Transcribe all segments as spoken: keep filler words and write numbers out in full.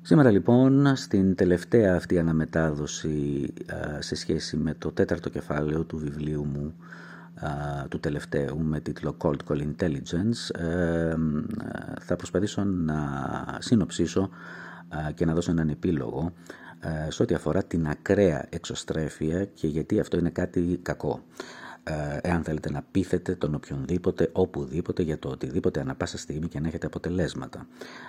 Σήμερα λοιπόν στην τελευταία αυτή αναμετάδοση σε σχέση με το τέταρτο κεφάλαιο του βιβλίου μου, του τελευταίου, με τίτλο Cold Call Intelligence, θα προσπαθήσω να συνοψίσω και να δώσω έναν επίλογο σε ό,τι αφορά την ακραία εξωστρέφεια και γιατί αυτό είναι κάτι κακό. Εάν θέλετε να πείθετε τον οποιονδήποτε, οπουδήποτε, για το οτιδήποτε, ανά πάσα στιγμή και να έχετε αποτελέσματα.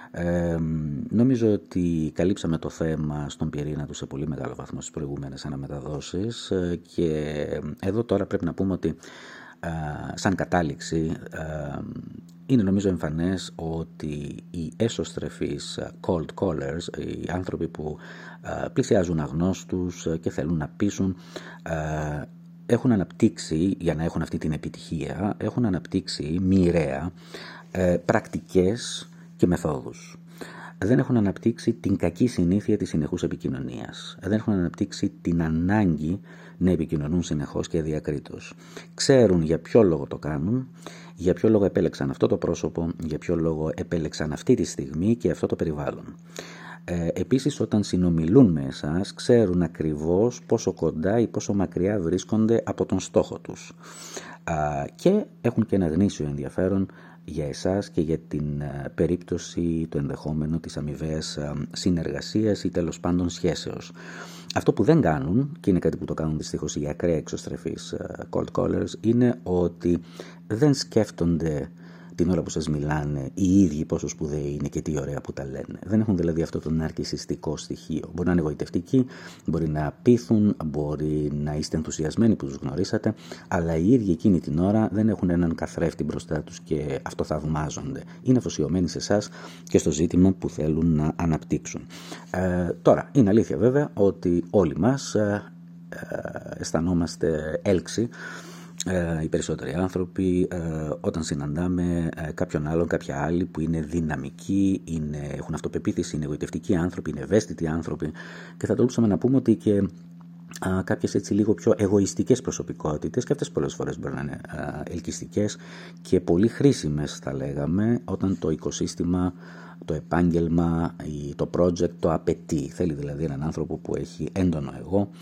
Ε, νομίζω ότι καλύψαμε το θέμα στον πυρήνα του σε πολύ μεγάλο βαθμό στις προηγούμενες αναμεταδόσεις και εδώ τώρα πρέπει να πούμε ότι ε, σαν κατάληξη ε, είναι νομίζω εμφανές ότι οι έσωστρεφείς cold callers, οι άνθρωποι που ε, πλησιάζουν αγνώστους και θέλουν να πείσουν, ε, έχουν αναπτύξει, για να έχουν αυτή την επιτυχία, έχουν αναπτύξει μοιραία ε, πρακτικές και μεθόδους. Δεν έχουν αναπτύξει την κακή συνήθεια της συνεχούς επικοινωνίας. Δεν έχουν αναπτύξει την ανάγκη να επικοινωνούν συνεχώς και διακρίτως. Ξέρουν για ποιο λόγο το κάνουν, για ποιο λόγο επέλεξαν αυτό το πρόσωπο, για ποιο λόγο επέλεξαν αυτή τη στιγμή και αυτό το περιβάλλον. Ε, επίσης, όταν συνομιλούν με εσάς, ξέρουν ακριβώς πόσο κοντά ή πόσο μακριά βρίσκονται από τον στόχο τους. Α, και έχουν και ένα γνήσιο ενδιαφέρον για εσάς και για την α, περίπτωση, το ενδεχόμενο της αμοιβαίας α, συνεργασίας ή τέλος πάντων σχέσεως. Αυτό που δεν κάνουν, και είναι κάτι που το κάνουν δυστυχώς οι ακραία εξωστρεφείς α, cold callers, είναι ότι δεν σκέφτονται την ώρα που σας μιλάνε οι ίδιοι πόσο σπουδαίοι είναι και τι ωραία που τα λένε. Δεν έχουν δηλαδή αυτό το ναρκισσιστικό στοιχείο. Μπορεί να είναι εγωιτευτικοί, μπορεί να πείθουν, μπορεί να είστε ενθουσιασμένοι που τους γνωρίσατε, αλλά οι ίδιοι εκείνη την ώρα δεν έχουν έναν καθρέφτη μπροστά τους και αυτό θαυμάζονται. Είναι αφοσιωμένοι σε εσάς και στο ζήτημα που θέλουν να αναπτύξουν. Ε, τώρα, είναι αλήθεια βέβαια ότι όλοι μας ε, ε, αισθανόμαστε έλξη, Ε, οι περισσότεροι άνθρωποι ε, όταν συναντάμε ε, κάποιον άλλον, κάποια άλλη που είναι δυναμικοί, είναι, έχουν αυτοπεποίθηση, είναι εγωιτευτικοί άνθρωποι, είναι ευαίσθητοι άνθρωποι και θα τολούσαμε να πούμε ότι και α, κάποιες έτσι λίγο πιο εγωιστικές προσωπικότητες και αυτές πολλές φορές μπορεί να είναι α, ελκυστικές και πολύ χρήσιμες θα λέγαμε όταν το οικοσύστημα, το επάγγελμα ή το project το απαιτεί. Θέλει δηλαδή έναν άνθρωπο που έχει έντονο εγώ.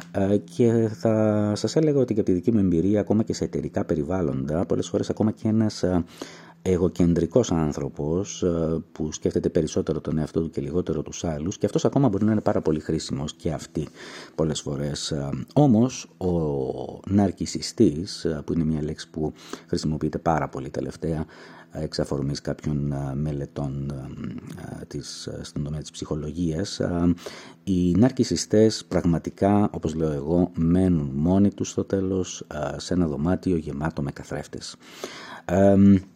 Και θα σας έλεγα ότι και από τη δική μου εμπειρία, ακόμα και σε εταιρικά περιβάλλοντα, πολλές φορές ακόμα και ένας εγωκεντρικός άνθρωπος που σκέφτεται περισσότερο τον εαυτό του και λιγότερο τους άλλους, και αυτός ακόμα μπορεί να είναι πάρα πολύ χρήσιμος και αυτή πολλές φορές. Όμως ο ναρκισσιστής, που είναι μια λέξη που χρησιμοποιείται πάρα πολύ τελευταία εξ αφορμής κάποιων μελετών της, στον τομέα της ψυχολογίας, οι ναρκισσιστές πραγματικά, όπως λέω εγώ, μένουν μόνοι τους στο τέλος σε ένα δωμάτιο γεμάτο με καθρέφτες. Ε,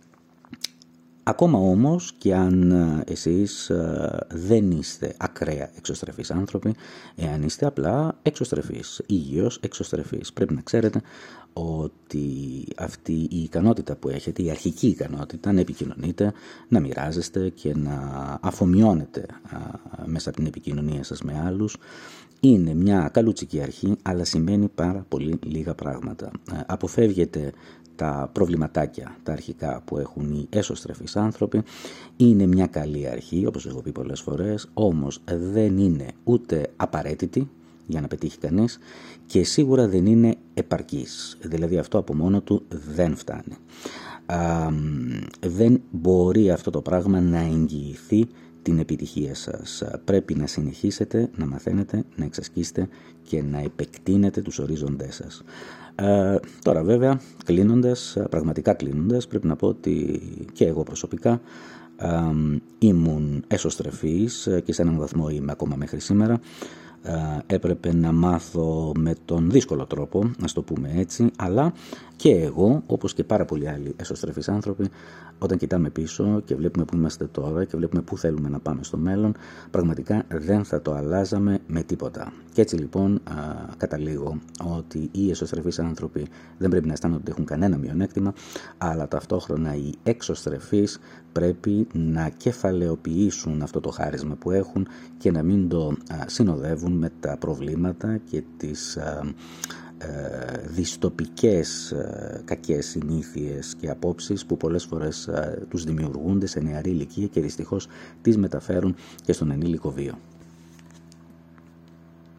Ακόμα όμως και αν εσείς δεν είστε ακραία εξωστρεφείς άνθρωποι, εάν είστε απλά εξωστρεφείς, ήγιος εξωστρεφείς, πρέπει να ξέρετε ότι αυτή η ικανότητα που έχετε, η αρχική ικανότητα να επικοινωνείτε, να μοιράζεστε και να αφομοιώνετε μέσα από την επικοινωνία σας με άλλους, είναι μια καλούτσικη αρχή, αλλά σημαίνει πάρα πολύ λίγα πράγματα. Αποφεύγετε τα προβληματάκια, τα αρχικά που έχουν οι έσωστρεφείς άνθρωποι. Είναι μια καλή αρχή, όπως έχω πει πολλές φορές, όμως δεν είναι ούτε απαραίτητη για να πετύχει κανείς και σίγουρα δεν είναι επαρκής. Δηλαδή αυτό από μόνο του δεν φτάνει. Α, δεν μπορεί αυτό το πράγμα να εγγυηθεί την επιτυχία σας. Πρέπει να συνεχίσετε να μαθαίνετε, να εξασκήσετε και να επεκτείνετε τους ορίζοντές σας. Ε, τώρα βέβαια, κλείνοντας, πραγματικά κλείνοντας, πρέπει να πω ότι και εγώ προσωπικά ε, ήμουν έσωστρεφής και σε έναν βαθμό είμαι ακόμα μέχρι σήμερα. Ε, έπρεπε να μάθω με τον δύσκολο τρόπο, να το πούμε έτσι, αλλά και εγώ, όπως και πάρα πολλοί άλλοι έσωστρεφείς άνθρωποι, όταν κοιτάμε πίσω και βλέπουμε που είμαστε τώρα και βλέπουμε που θέλουμε να πάμε στο μέλλον, πραγματικά δεν θα το αλλάζαμε με τίποτα. Και έτσι λοιπόν α, καταλήγω ότι οι εσωστρεφείς άνθρωποι δεν πρέπει να αισθάνονται ότι έχουν κανένα μειονέκτημα, αλλά ταυτόχρονα οι εξωστρεφείς πρέπει να κεφαλαιοποιήσουν αυτό το χάρισμα που έχουν και να μην το α, συνοδεύουν με τα προβλήματα και τις α, δυστοπικές ε, κακές συνήθειες και απόψεις που πολλές φορές ε, τους δημιουργούνται σε νεαρή ηλικία και δυστυχώς τις μεταφέρουν και στον ενήλικο βίο.